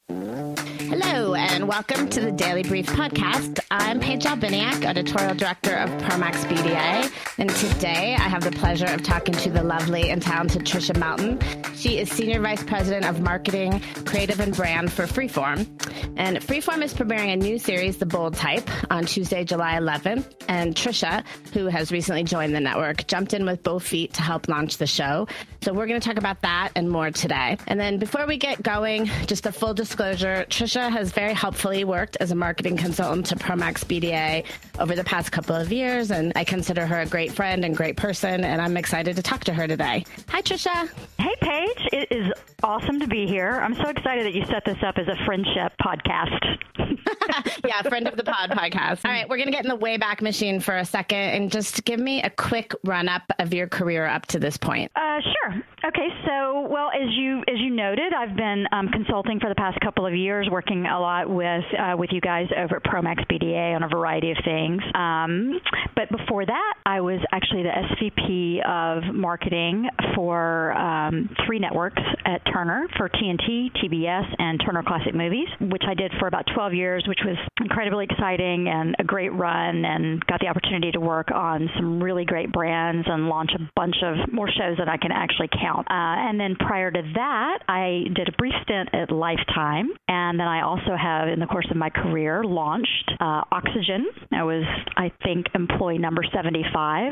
Hello, and welcome to the Daily Brief podcast. I'm Paige Albiniak, editorial director of Promax BDA, and today I have the pleasure of talking to the lovely and talented Trisha Melton. She is Senior Vice President of Marketing, Creative, and Brand for Freeform. And Freeform is premiering a new series, The Bold Type, on Tuesday, July 11th. And Trisha, who has recently joined the network, jumped in with both feet to help launch the show. So we're going to talk about that and more today. And then before we get going, just a full disclosure, Trisha has very helpfully worked as a marketing consultant to Promax BDA over the past couple of years, and I consider her a great friend and great person, and I'm excited to talk to her today. Hi, Trisha. Hey, Paige. It is awesome to be here. I'm so excited that you set this up as a friendship podcast. Yeah, friend of the pod podcast. All right, we're going to get in the Wayback Machine for a second and just give me a quick run-up of your career up to this point. Sure. Okay, so, well, as you noted, I've been consulting for the past couple of years, working a lot with you guys over at Promax BDA on a variety of things. But before that, I was actually the SVP of marketing for 3 networks at Turner, for TNT, TBS, and Turner Classic Movies, which I did for about 12 years, which was incredibly exciting and a great run, and got the opportunity to work on some really great brands and launch a bunch of more shows that I can actually count. And then prior to that, I did a brief stint at Lifetime, and then I also have, in the course of my career, launched Oxygen. I was, I think, employee number 75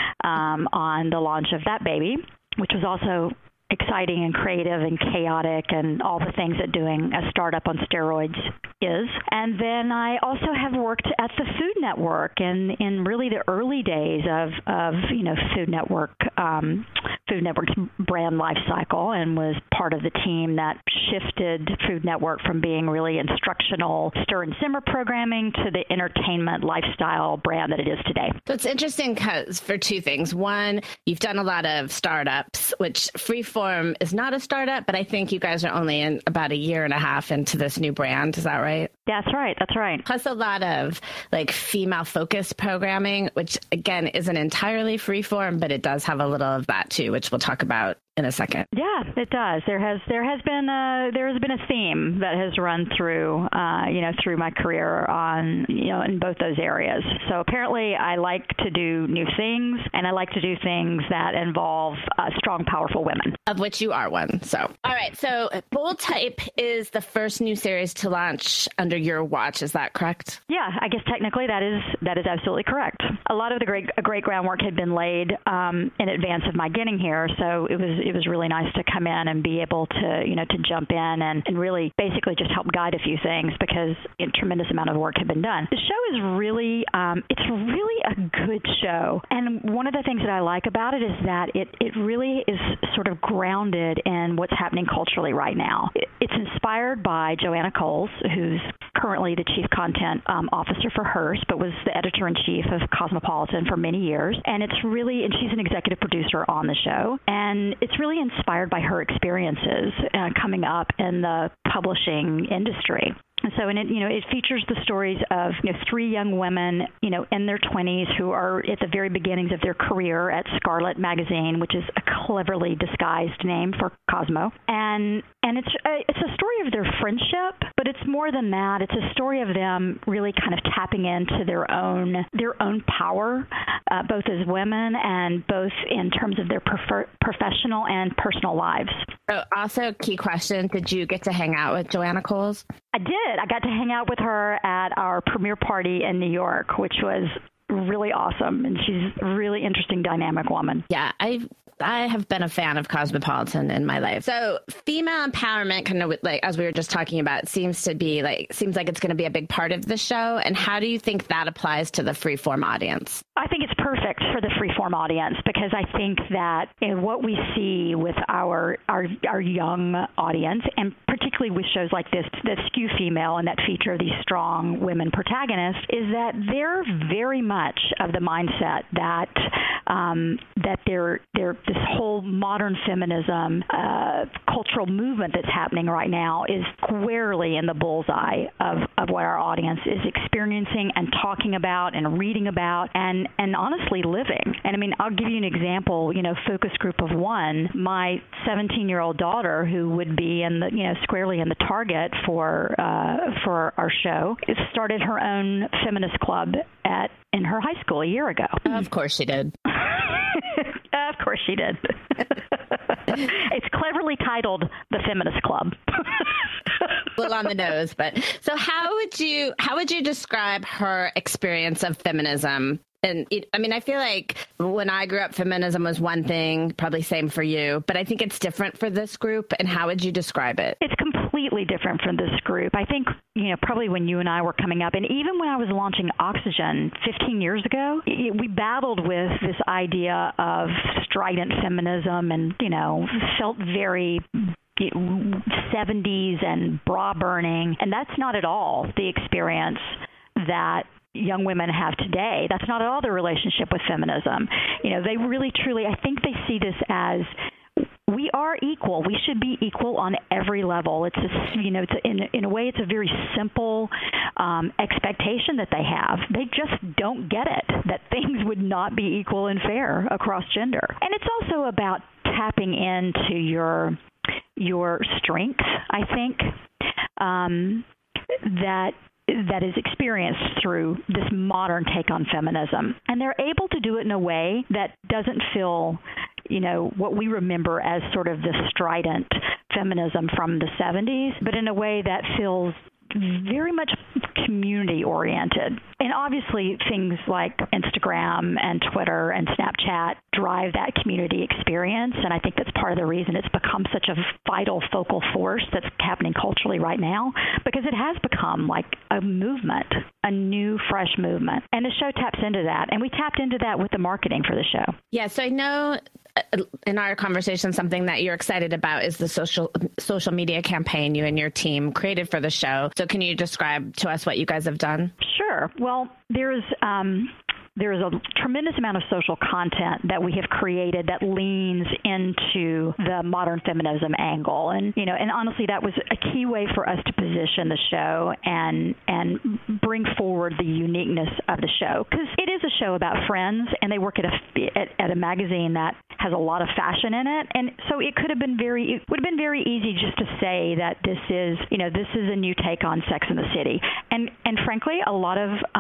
on the launch of that baby, which was also exciting and creative and chaotic and all the things that doing a startup on steroids is. And then I also have worked at the Food Network in really the early days of Food Network's brand life cycle, and was part of the team that shifted Food Network from being really instructional stir and simmer programming to the entertainment lifestyle brand that it is today. So it's interesting because for 2 things. One, you've done a lot of startups, which Freeform is not a startup, but I think you guys are only in about a year and a half into this new brand. Is that right? That's right. That's right. Plus a lot of like female-focused programming, which again isn't entirely Freeform, but it does have a little of that too, which we'll talk about in a second. Yeah, it does. There has been a theme that has run through through my career on in both those areas. So apparently, I like to do new things, and I like to do things that involve strong, powerful women, of which you are one. So, all right. So, Bold Type is the first new series to launch under your watch. Is that correct? Yeah, I guess technically that is absolutely correct. A lot of the great groundwork had been laid in advance of my getting here, so it was really nice to come in and be able to jump in and really basically just help guide a few things, because a tremendous amount of work had been done. The show is really it's really a good show, and one of the things that I like about it is that it really is sort of grounded in what's happening culturally right now. It's inspired by Joanna Coles, who's currently the chief content officer for Hearst, but was the editor-in-chief of Cosmopolitan for many years. And and she's an executive producer on the show. And it's really inspired by her experiences coming up in the publishing industry. So, it features the stories of 3 young women, in their 20s who are at the very beginnings of their career at Scarlet Magazine, which is a cleverly disguised name for Cosmo. And it's a story of their friendship, but it's more than that. It's a story of them really kind of tapping into their own power, both as women and both in terms of their professional and personal lives. Oh, also, key question: did you get to hang out with Joanna Coles? I did. I got to hang out with her at our premiere party in New York, which was really awesome. And she's a really interesting, dynamic woman. Yeah, I have been a fan of Cosmopolitan in my life. So female empowerment, kind of like, as we were just talking about, seems like it's going to be a big part of the show. And how do you think that applies to the Freeform audience? I think it's perfect for the Freeform audience, because I think that what we see with our young audience, and particularly with shows like this that skew female and that feature these strong women protagonists, is that they're very much of the mindset that they're this whole modern feminism cultural movement that's happening right now is squarely in the bullseye of of what our audience is experiencing and talking about and reading about and honestly living. And I mean, I'll give you an example, focus group of one. My 17-year-old daughter, who would be in the, squarely in the target for our show, started her own feminist club in her high school a year ago. Of course she did. Of course she did. It's cleverly titled The Feminist Club. A little on the nose, but so how would you describe her experience of feminism? And I feel like when I grew up, feminism was one thing, probably same for you, but I think it's different for this group. And how would you describe it? It's completely different from this group. I think, probably when you and I were coming up, and even when I was launching Oxygen 15 years ago, we battled with this idea of strident feminism and, felt very 70s and bra burning. And that's not at all the experience that young women have today. That's not at all their relationship with feminism. They really, truly, I think they see this as we are equal. We should be equal on every level. It's in a way, it's a very simple expectation that they have. They just don't get it, that things would not be equal and fair across gender. And it's also about tapping into your strengths, I think, that is experienced through this modern take on feminism. And they're able to do it in a way that doesn't feel, what we remember as sort of the strident feminism from the 70s, but in a way that feels very much community-oriented. And obviously things like Instagram and Twitter and Snapchat drive that community experience, and I think that's part of the reason it's become such a vital focal force that's happening culturally right now, because it has become like a movement, a new, fresh movement. And the show taps into that, and we tapped into that with the marketing for the show. Yeah, so I know in our conversation, something that you're excited about is the social media campaign you and your team created for the show. So can you describe to us what you guys have done? Sure. Well, there is a tremendous amount of social content that we have created that leans into the modern feminism angle. And, and honestly, that was a key way for us to position the show and bring forward the uniqueness of the show. Because it is a show about friends, and they work at a magazine that has a lot of fashion in it. And so it would have been very easy just to say that this is a new take on Sex and the City. And frankly, a lot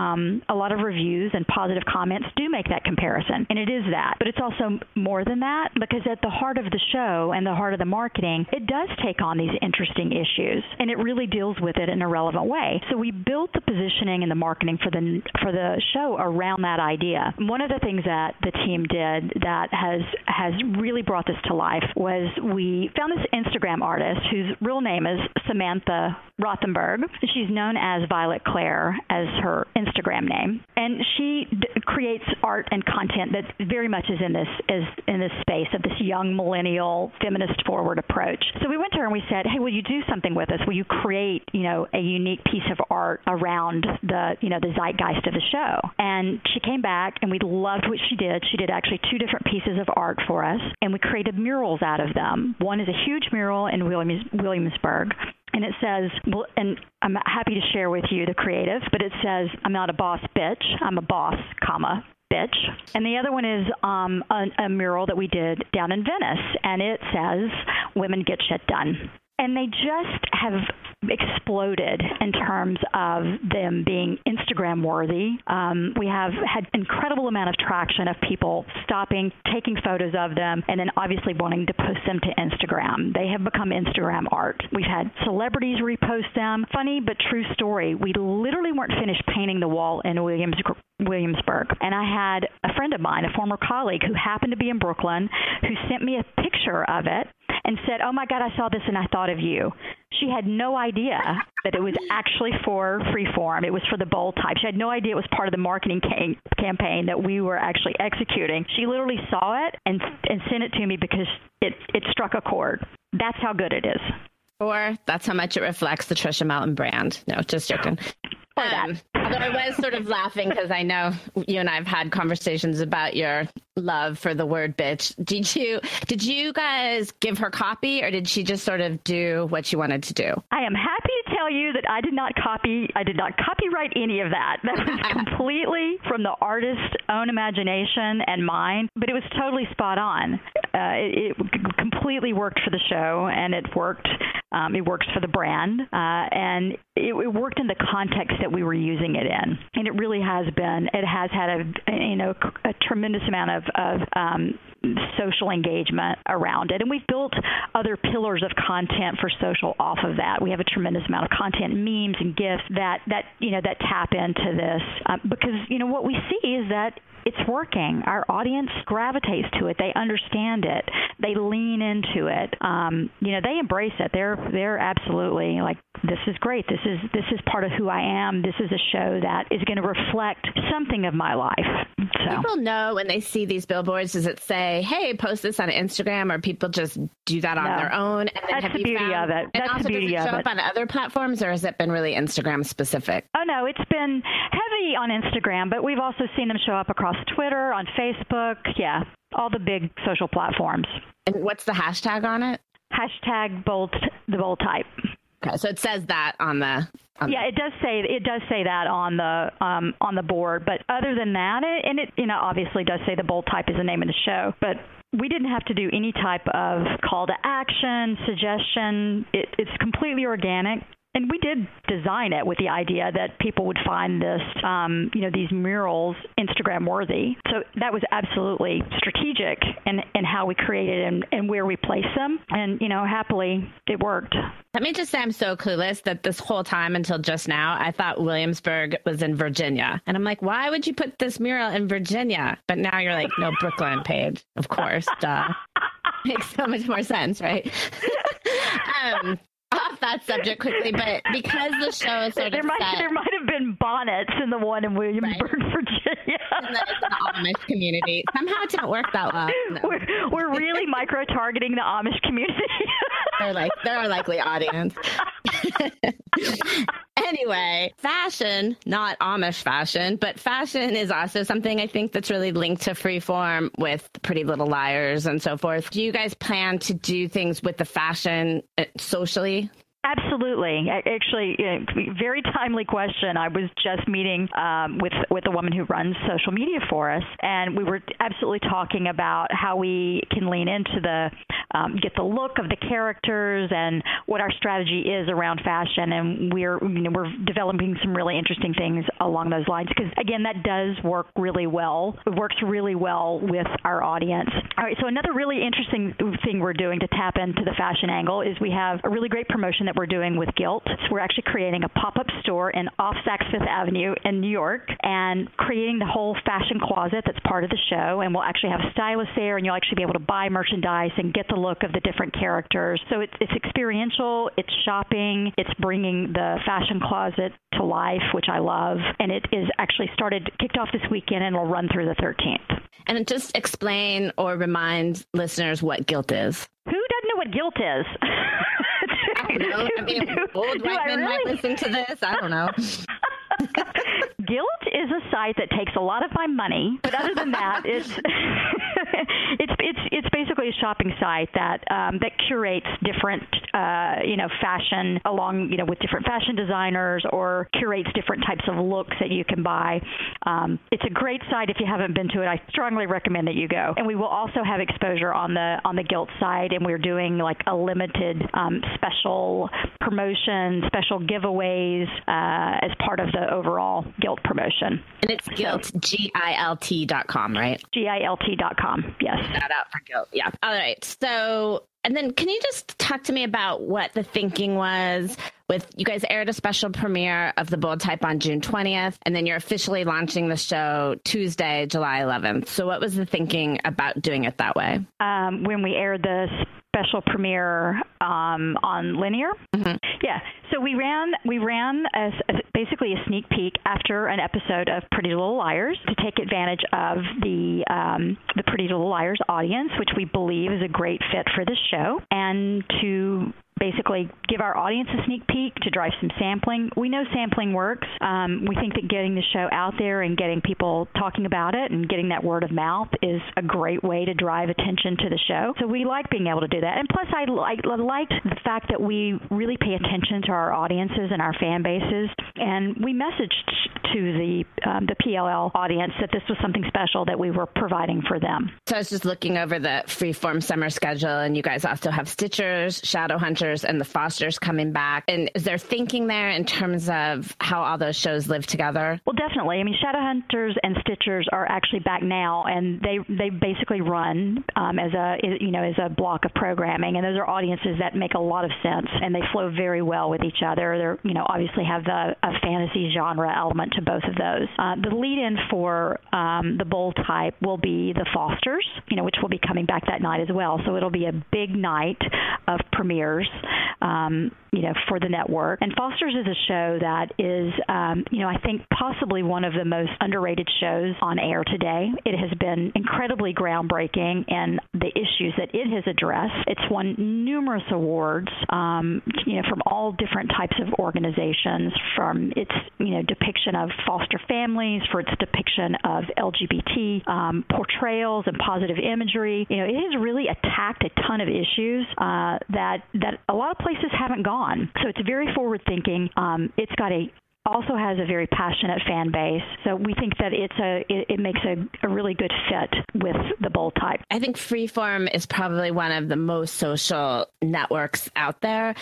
of reviews and positive comments do make that comparison, and it is that. But it's also more than that, because at the heart of the show and the heart of the marketing, it does take on these interesting issues, and it really deals with it in a relevant way. So we built the positioning and the marketing for the show around that idea. One of the things that the team did that has really brought this to life was we found this Instagram artist whose real name is Samantha Rothenberg. She's known as Violet Claire as her Instagram name, and she creates art and content that very much is in this space of this young millennial feminist forward approach. So we went to her and we said, "Hey, will you do something with us? Will you create, a unique piece of art around the zeitgeist of the show?" And she came back, and we loved what she did. She did actually 2 different pieces of art for us, and we created murals out of them. One is a huge mural in Williamsburg. And it says, well, and I'm happy to share with you the creative, but it says, "I'm not a boss bitch. I'm a boss, bitch." And the other one is a mural that we did down in Venice, and it says, "Women get shit done." And they just have exploded in terms of them being Instagram worthy. We have had incredible amount of traction of people stopping, taking photos of them, and then obviously wanting to post them to Instagram. They have become Instagram art. We've had celebrities repost them. Funny but true story. We literally weren't finished painting the wall in Williamsburg. And I had a friend of mine, a former colleague who happened to be in Brooklyn, who sent me a picture of it and said, "Oh my God, I saw this and I thought of you." She had no idea that it was actually for Freeform. It was for the Bold Type. She had no idea it was part of the marketing campaign that we were actually executing. She literally saw it and sent it to me because it struck a chord. That's how good it is. Or that's how much it reflects the Trisha Mountain brand. No, just joking. Although I was sort of laughing because I know you and I have had conversations about your love for the word bitch. Did you guys give her copy, or did she just sort of do what she wanted to do? I am happy to tell you that I did not copyright any of that. That was completely from the artist's own imagination and mind, but it was totally spot on. It completely worked for the show, and it worked. It works for the brand, and it worked in the context that we were using it in. And it really has been. It has had a tremendous amount of social engagement around it, and we've built other pillars of content for social off of that. We have a tremendous amount of content, memes and GIFs that tap into this because what we see is that it's working. Our audience gravitates to it. They understand it. They lean into it. They embrace it. They're absolutely like, this is great. This is part of who I am. This is a show that is going to reflect something of my life. So people know when they see these billboards, does it say, hey, post this on Instagram, or people just do that on their own? And then that's the beauty of it. That's the beauty of it. Does it show up on other platforms, or has it been really Instagram specific? Oh, no, it's been heavy on Instagram, but we've also seen them show up across Twitter, on Facebook, all the big social platforms. And what's the hashtag on it? Hashtag the bold type. Okay, so it says that on the. It does say that on the board, but other than that, it obviously does say the bold type is the name of the show, but we didn't have to do any type of call to action, suggestion. It's completely organic. And we did design it with the idea that people would find this, these murals Instagram worthy. So that was absolutely strategic in how we created and where we placed them. And, happily it worked. Let me just say I'm so clueless that this whole time until just now, I thought Williamsburg was in Virginia. And I'm like, why would you put this mural in Virginia? But now you're like, no, Brooklyn, Paige. Of course. Duh. Makes so much more sense, right? Off that subject quickly, but because the show is sort of there might have been bonnets in the one in Williamsburg, Virginia. And then it's the Amish community. Somehow it didn't work that well. No. We're really micro-targeting the Amish community. They're our likely audience. Anyway, fashion, not Amish fashion, but fashion is also something I think that's really linked to Freeform with Pretty Little Liars and so forth. Do you guys plan to do things with the fashion socially? Absolutely. Actually, very timely question. I was just meeting with a woman who runs social media for us, and we were absolutely talking about how we can lean into get the look of the characters and what our strategy is around fashion. And we're developing some really interesting things along those lines because, again, that does work really well. It works really well with our audience. All right. So another really interesting thing we're doing to tap into the fashion angle is we have a really great promotion that we're doing with Gilt. So we're actually creating a pop-up store off Saks Fifth Avenue in New York and creating the whole fashion closet that's part of the show. And we'll actually have stylists there, and you'll actually be able to buy merchandise and get the look of the different characters. So it's experiential, it's shopping, it's bringing the fashion closet to life, which I love. And it is actually kicked off this weekend, and it'll run through the 13th. And just explain or remind listeners what Gilt is. Who doesn't know what Gilt is? I don't know. I mean, old white men might listen to this. I don't know. Gilt is a site that takes a lot of my money, but other than that, it's basically a shopping site that curates different fashion along with different fashion designers, or curates different types of looks that you can buy. It's a great site. If you haven't been to it, I strongly recommend that you go. And we will also have exposure on the Gilt site, and we're doing like a limited special promotion, special giveaways as part of the overall Gilt promotion. And it's Gilt, GILT.com, right? GILT.com, yes. Shout out for Gilt, yeah. All right, so, and then can you just talk to me about what the thinking was with, you guys aired a special premiere of The Bold Type on June 20th, and then you're officially launching the show Tuesday, July 11th. So what was the thinking about doing it that way? When we aired the special premiere on Linear. Mm-hmm. Yeah. So we ran basically a sneak peek after an episode of Pretty Little Liars to take advantage of the Pretty Little Liars audience, which we believe is a great fit for this show, and to basically give our audience a sneak peek to drive some sampling. We know sampling works. We think that getting the show out there and getting people talking about it and getting that word of mouth is a great way to drive attention to the show. So we like being able to do that. And plus, I liked the fact that we really pay attention to our audiences and our fan bases. And we messaged to the PLL audience that this was something special that we were providing for them. So I was just looking over the Freeform summer schedule, and you guys also have Stitchers, Shadowhunters, and the Fosters coming back. And is there thinking there in terms of how all those shows live together? Well, definitely. I mean, Shadowhunters and Stitchers are actually back now, and they basically run as a block of programming, and those are audiences that make a lot of sense, and they flow very well with each other. They're obviously have a fantasy genre element to both of those. The lead-in for the Bold Type will be the Fosters, which will be coming back that night as well. So it'll be a big night of premieres, for the network. And Fosters is a show that is, I think possibly one of the most underrated shows on air today. It has been incredibly groundbreaking in the issues that it has addressed. It's won numerous awards, from all different types of organizations, from its, depiction of foster families, for its depiction of LGBT portrayals and positive imagery. It has really attacked a ton of issues that a lot of places haven't gone. So it's very forward-thinking. It's got also has a very passionate fan base. So we think that it makes a really good fit with the Bold Type. I think Freeform is probably one of the most social networks out there.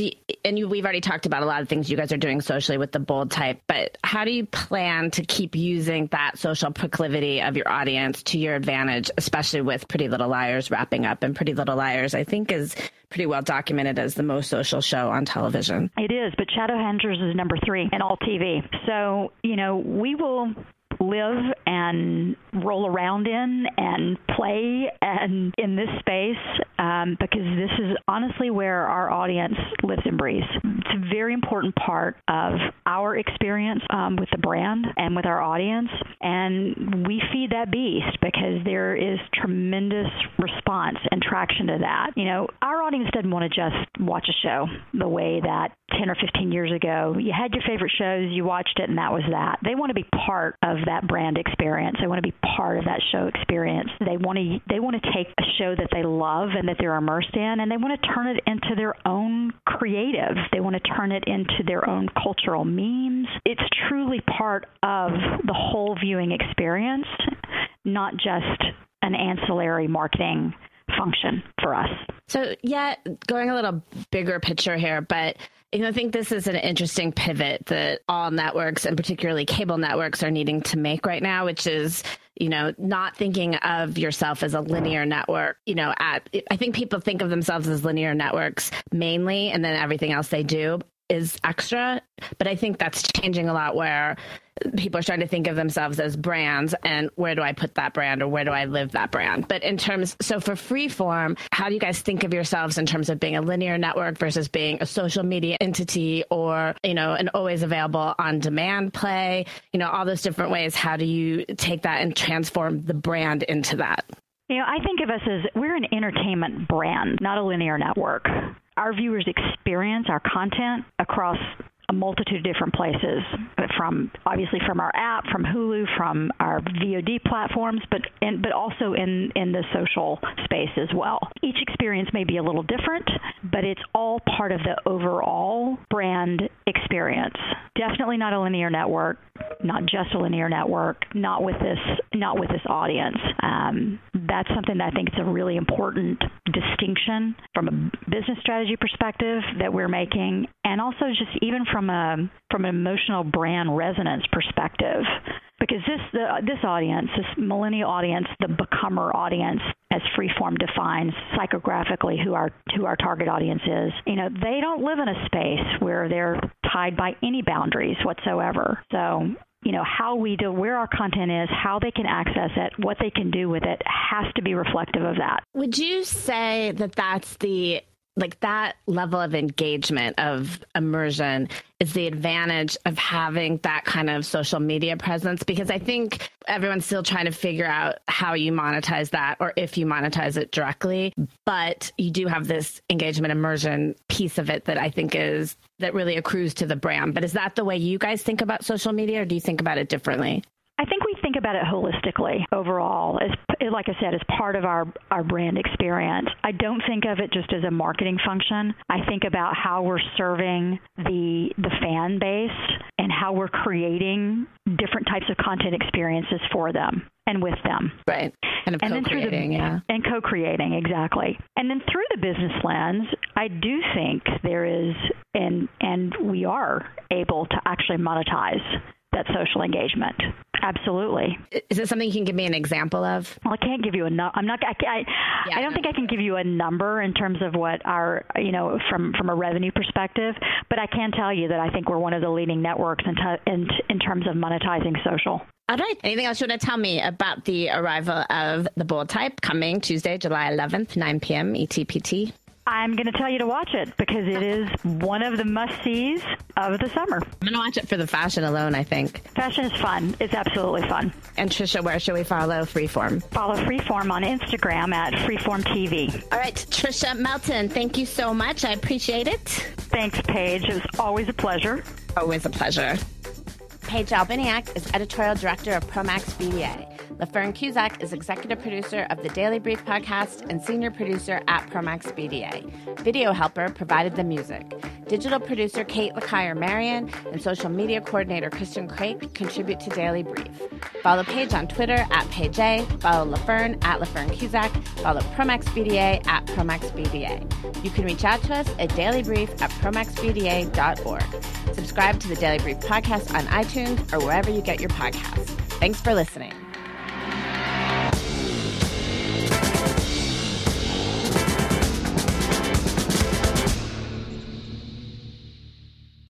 We've already talked about a lot of things you guys are doing socially with the Bold Type, but how do you plan to keep using that social proclivity of your audience to your advantage, especially with Pretty Little Liars wrapping up? And Pretty Little Liars, I think, is pretty well documented as the most social show on television. It is, but Shadowhunters is number 3 in all TV. So, we will live and roll around in and play and in this space because this is honestly where our audience lives and breathes. It's a very important part of our experience with the brand and with our audience, and we feed that beast because there is tremendous response and traction to that. Our audience doesn't want to just watch a show the way that 10 or 15 years ago, you had your favorite shows, you watched it, and that was that. They want to be part of that brand experience. They want to be part of that show experience. They want to take a show that they love and that they're immersed in, and they want to turn it into their own creative. They want to turn it into their own cultural memes. It's truly part of the whole viewing experience, not just an ancillary marketing function for us. So, going a little bigger picture here, but I think this is an interesting pivot that all networks, and particularly cable networks, are needing to make right now, which is, not thinking of yourself as a linear network. I think people think of themselves as linear networks mainly, and then everything else they do is extra. But I think that's changing a lot, where people are starting to think of themselves as brands, and where do I put that brand, or where do I live that brand? But so for Freeform, how do you guys think of yourselves in terms of being a linear network versus being a social media entity, or, an always available on demand play, all those different ways? How do you take that and transform the brand into that? I think of us as we're an entertainment brand, not a linear network. Our viewers experience our content across a multitude of different places, obviously from our app, from Hulu, from our VOD platforms, but also in the social space as well. Each experience may be a little different, but it's all part of the overall brand experience. Definitely not a linear network, not just a linear network, not with this audience. That's something that I think is a really important distinction from a business strategy perspective that we're making, and also just even from an emotional brand resonance perspective. Because this audience, this millennial audience, the becomer audience, as Freeform defines psychographically who our target audience is, they don't live in a space where they're tied by any boundaries whatsoever. So, where our content is, how they can access it, what they can do with it has to be reflective of that. Would you say that that's the like that level of engagement, of immersion is the advantage of having that kind of social media presence, because I think everyone's still trying to figure out how you monetize that or if you monetize it directly. But you do have this engagement immersion piece of it that I think that really accrues to the brand. But is that the way you guys think about social media, or do you think about it differently? I think we think about it holistically overall, like I said, as part of our brand experience. I don't think of it just as a marketing function. I think about how we're serving the fan base and how we're creating different types of content experiences for them and with them. Right. Kind of co-creating, yeah. And co-creating, exactly. And then through the business lens, I do think there is, and we are able to actually monetize that social engagement. Absolutely. Is it something you can give me an example of? Well, I can't give you I don't think I can give you a number in terms of what our, from a revenue perspective, but I can tell you that I think we're one of the leading networks in terms of monetizing social. All right. Anything else you want to tell me about the arrival of the Bold Type coming Tuesday, July 11th, 9 p.m. ETPT? I'm going to tell you to watch it because it is one of the must-sees of the summer. I'm going to watch it for the fashion alone, I think. Fashion is fun. It's absolutely fun. And Trisha, where should we follow Freeform? Follow Freeform on Instagram at Freeform TV. All right, Trisha Melton, thank you so much. I appreciate it. Thanks, Paige. It was always a pleasure. Always a pleasure. Paige Albiniak is editorial director of Promax BDA. LaFern Cusack is executive producer of the Daily Brief podcast and senior producer at Promax BDA. Video helper provided the music. Digital producer Kate LaKire-Marion and social media coordinator Christian Craik contribute to Daily Brief. Follow Paige on Twitter at Paige A. Follow LaFern at LaFern Cusack. Follow Promax BDA at Promax BDA. You can reach out to us at dailybrief@promaxbda.org. Subscribe to the Daily Brief podcast on iTunes or wherever you get your podcasts. Thanks for listening.